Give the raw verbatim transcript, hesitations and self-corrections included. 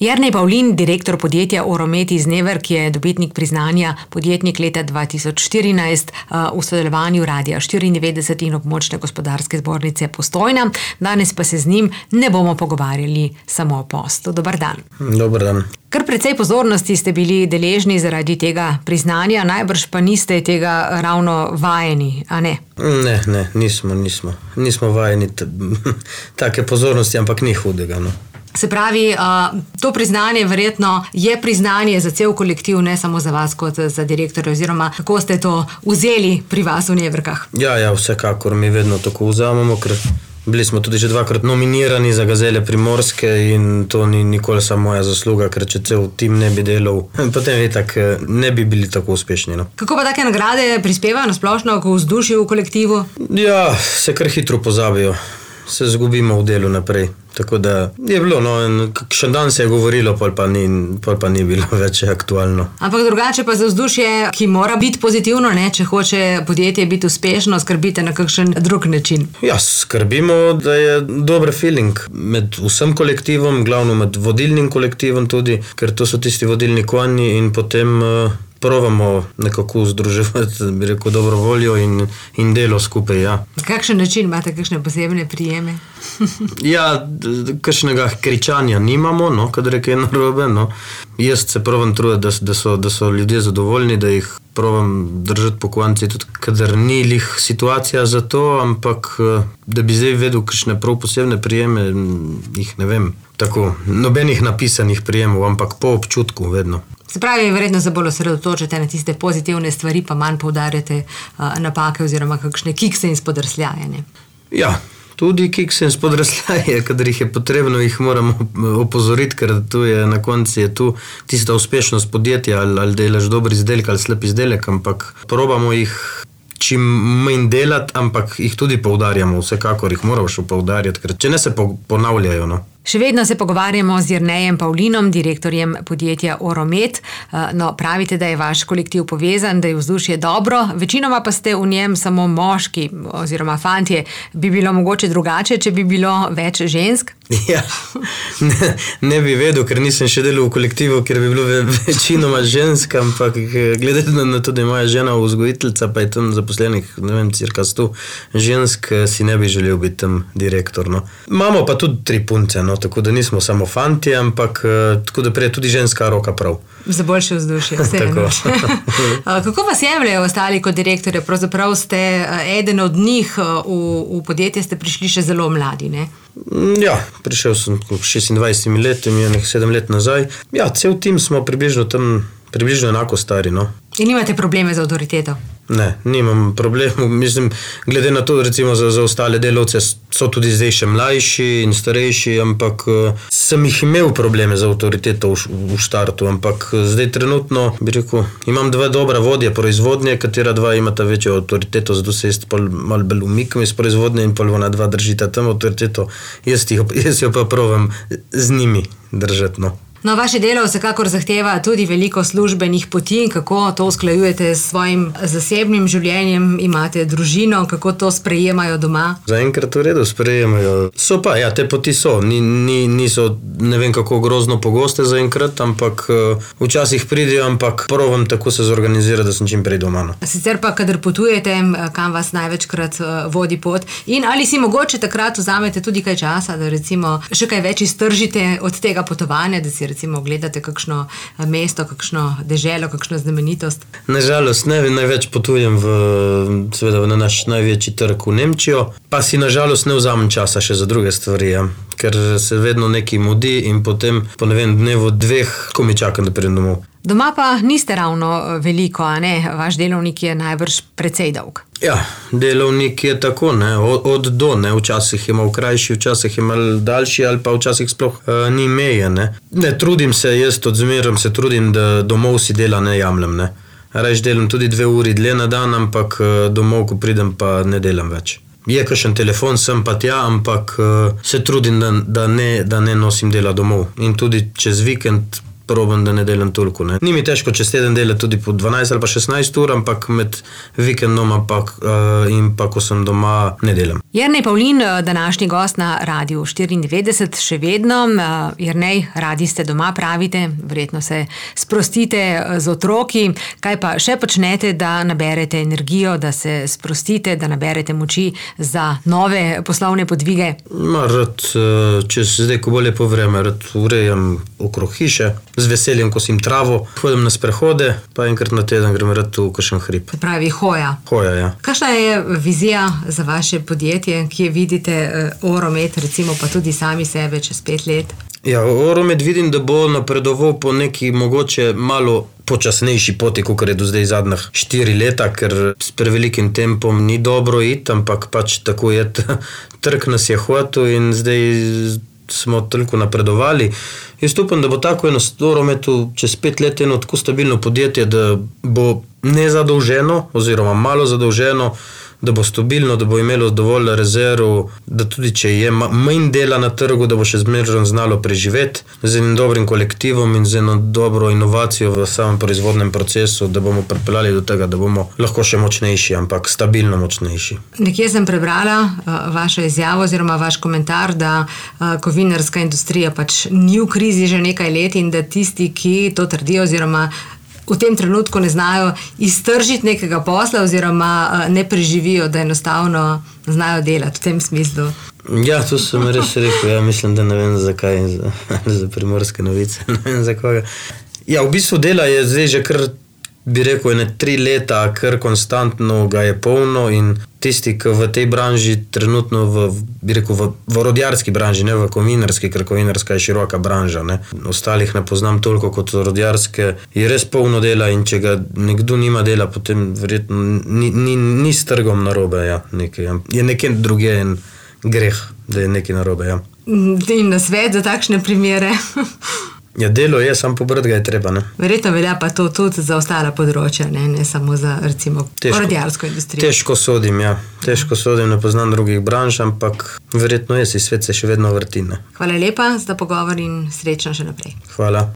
Jernej Pavlin, direktor podjetja Oromet iz Never, ki je dobitnik priznanja podjetnik leta dva tisoč štirinajst v sodelovanju Radia štiriindevetdeset in Območne gospodarske zbornice Postojna. Danes pa se z njim ne bomo pogovarjali samo o poslu. Dobar dan. Dobar dan. Kar precej pozornosti ste bili deležni zaradi tega priznanja, najbrž pa niste tega ravno vajeni, a ne? Ne, ne, nismo, nismo. Nismo vajeni t- take pozornosti, ampak ni hudega, no. Se pravi, to priznanje verjetno je priznanje za cel kolektiv, ne samo za vas kot za direktorja, oziroma kako ste to vzeli pri vas v Neverkah? Ja, ja, vsekakor mi vedno tako vzamemo, ker bili smo tudi že dvakrat nominirani za Gazele Primorske in to ni nikoli samo moja zasluga, ker če cel tim ne bi delal, potem itak ne bi bili tako uspešni. No. Kako pa take nagrade prispevajo na splošno k vzdušju v kolektivu? Ja, se kar hitro pozabijo. Se zgubimo v delu naprej. Tako da je bilo, no, kakšen dan se je govorilo, pol pa ni, pol pa ni bilo več aktualno. Ampak drugače pa za vzdušje, ki mora biti pozitivno, ne, če hoče podjetje biti uspešno, skrbite na kakšen drug način. Ja, skrbimo, da je dober feeling med vsem kolektivom, glavno med vodilnim kolektivom tudi, ker to so tisti vodilni konji in potem uh, probamo nekako združevati, bi rekel, dobro voljo in, in delo skupaj, ja. Kakšen način imate, kakšne posebne prijeme? Ja, kakšnega kričanja nimamo, no, kadar je kaj narobe, no. Jaz se probam truditi, da, da, so, da so ljudje zadovoljni, da jih probam držati po kovanci, tudi kadar ni lih situacija za to, ampak da bi zdaj vedel kakšne prav posebne prijeme, jih ne vem, tako, nobenih napisanih prijemov, ampak po občutku vedno. Se pravi, verjetno se bolj osredotočite na tiste pozitivne stvari, pa manj poudarjate uh, napake oziroma kakšne kikse in spodrsljajanje. Ja, tudi kikse in spodrsljaje, kadar jih je potrebno, jih moramo opozoriti, ker tu je na koncu je tu tista uspešnost podjetja, ali, ali delaš dober izdelek ali slep izdelek, ampak probamo jih čim manj delati, ampak jih tudi poudarjamo, vsekakor jih moramo še poudarjati, ker če ne se ponavljajo, no. Še vedno se pogovarjamo z Jernejem Pavlinom, direktorjem podjetja Oromet. No, pravite, da je vaš kolektiv povezan, da je vzdušje dobro, večinoma pa ste v njem samo moški oziroma fantje. Bi bilo mogoče drugače, če bi bilo več žensk? Ja, ne, ne bi vedel, ker nisem še delal v kolektivu, ker bi bilo večinoma žensk, ampak glede na to, da je moja žena vzgojiteljica, pa je tam zaposlenih, ne vem, cirka sto žensk, si ne bi želel biti tam direktor, no. Imamo pa tudi tri punce, no. Tako da nismo samo fantje, ampak tako da prej tudi ženska roka prav. Za boljše vzdušje, vseeno. Kako vas jemljajo ostali kot direktorje? Pravzaprav ste eden od njih, v, v podjetje ste prišli še zelo mladi, ne? Ja, prišel sem šestindvajset let, nekaj sedem let nazaj. Ja, cel tim smo približno tam, približno enako stari, no. In nimate probleme z avtoriteto? Ne, nimam problemov. Mislim, glede na to, recimo za, za ostale delavce so tudi zdaj še mlajši in starejši, ampak uh, sem jih imel probleme z avtoriteto v, v štartu, ampak zdaj trenutno, bi rekel, imam dva dobra vodja proizvodnje, katera dva imata večjo avtoriteto, zato se jaz malo bolj umikam iz proizvodnje in pol ona dva držita tam avtoriteto, jaz, jih, jaz jo pa probam z njimi držati, no. No, vaše delo vsekakor zahteva tudi veliko službenih poti in kako to usklajujete s svojim zasebnim življenjem, imate družino, kako to sprejemajo doma? Zaenkrat v redu sprejemajo. So pa, ja, te poti so, ni, ni, niso ne vem kako grozno pogoste zaenkrat, ampak uh, včasih pridejo, ampak probam tako se zorganizirati, da sem čim prej doma. No. Sicer pa, kadar potujete, kam vas največkrat uh, vodi pot in ali si mogoče takrat vzamete tudi kaj časa, da recimo še kaj več iztržite od tega potovanja, da si recimo gledate kakšno mesto, kakšno deželo, kakšno znamenitost? Nažalost ne, največ potujem v, seveda, na naš največji trg v Nemčijo, pa si nažalost ne vzamem časa še za druge stvari, ja. Ker se vedno nekaj mudi in potem po ne vem dnevu dveh, ko mi čakam, da pridem domov. Doma pa niste ravno veliko, a ne? Vaš delovnik je najbrž precej dolg. Ja, delovnik je tako, ne, od, od do, ne, včasih je malo krajši, včasih je malo daljši ali pa včasih sploh uh, ni meje, ne. Ne, trudim se, jaz odzmeram se trudim, da domov si dela ne jamlem, ne. Rajš delam tudi dve uri dlje na dan, ampak uh, domov, ko pridem, pa ne delam več. Je kakšen telefon, sem pa tja, ampak uh, se trudim, da, da, ne, da ne nosim dela domov. In tudi čez vikend probam, da ne delam toliko. Ne. Ni mi težko čez teden delati tudi po dvanajst ali pa šestnajst ur, ampak med vikendom ampak, uh, in pa ko sem doma, ne delam. Jernej Pavlin, današnji gost na Radiu štiriindevetdeset, še vedno. Uh, Jernej, radi ste doma, pravite, verjetno se sprostite z otroki. Kaj pa še počnete, da naberete energijo, da se sprostite, da naberete moči za nove poslovne podvige? Ma, rad, če se zdaj, ko bo lepo vreme, rad urejam okrog hiše, z veseljem kosim travo, hodim na sprehode, pa enkrat na teden grem rad v kakšen hrib. Se pravi hoja. Hoja, ja. Kakšna je vizija za vaše podjetje, kje vidite Oromed, recimo pa tudi sami sebe čez pet let? Ja, Oromed vidim, da bo napredoval po neki mogoče malo počasnejši poti, kot je do zdaj zadnjih štiri leta, ker s prevelikim tempom ni dobro iti, ampak pač tako je, trg nas je hotel in zdaj smo toliko napredovali. Jaz upam, da bo tako eno Oromedu čez pet let eno tako stabilno podjetje, da bo nezadolženo oziroma malo zadolženo, da bo stabilno, da bo imelo dovolj rezerv, da tudi če je manj dela na trgu, da bo še zmerno znalo preživeti z enim dobrim kolektivom in z eno dobro inovacijo v samem proizvodnem procesu, da bomo pripeljali do tega, da bomo lahko še močnejši, ampak stabilno močnejši. Nekje sem prebrala uh, vašo izjavo oziroma vaš komentar, da uh, kovinarska industrija pač ni v krizi že nekaj let in da tisti, ki to trdijo oziroma v tem trenutku ne znajo iztržiti nekega posla oziroma ne preživijo, da enostavno znajo delati v tem smislu. Ja, to sem res rekel. Ja, mislim, da ne vem zakaj, za, za Primorske novice, ne vem za koga. Ja, v bistvu dela je zdaj že kar, bi rekel, ene tri leta, kar konstantno ga je polno in tisti, ki v tej branži trenutno, v, bi rekel, v, v orodjarski branži, ne v kovinarski, ker kovinarska je široka branža, ne. Ostalih ne poznam toliko kot orodjarske, je res polno dela in če ga nekdo nima dela, potem verjetno ni, ni, ni s trgom narobe, ja, nekaj, ja. Je nekaj druge en greh, da je nekaj narobe, ja. In na svet za takšne primere? Ja, delo je, sam pobrati ga je treba, ne. Verjetno velja pa to tudi za ostala področja, ne, ne samo za, recimo, orodjarsko industrijo. Težko sodim, ja. Težko sodim, ne poznam drugih branž, ampak verjetno je, si svet se še vedno vrti, ne. Hvala lepa za pogovor in srečno še naprej. Hvala.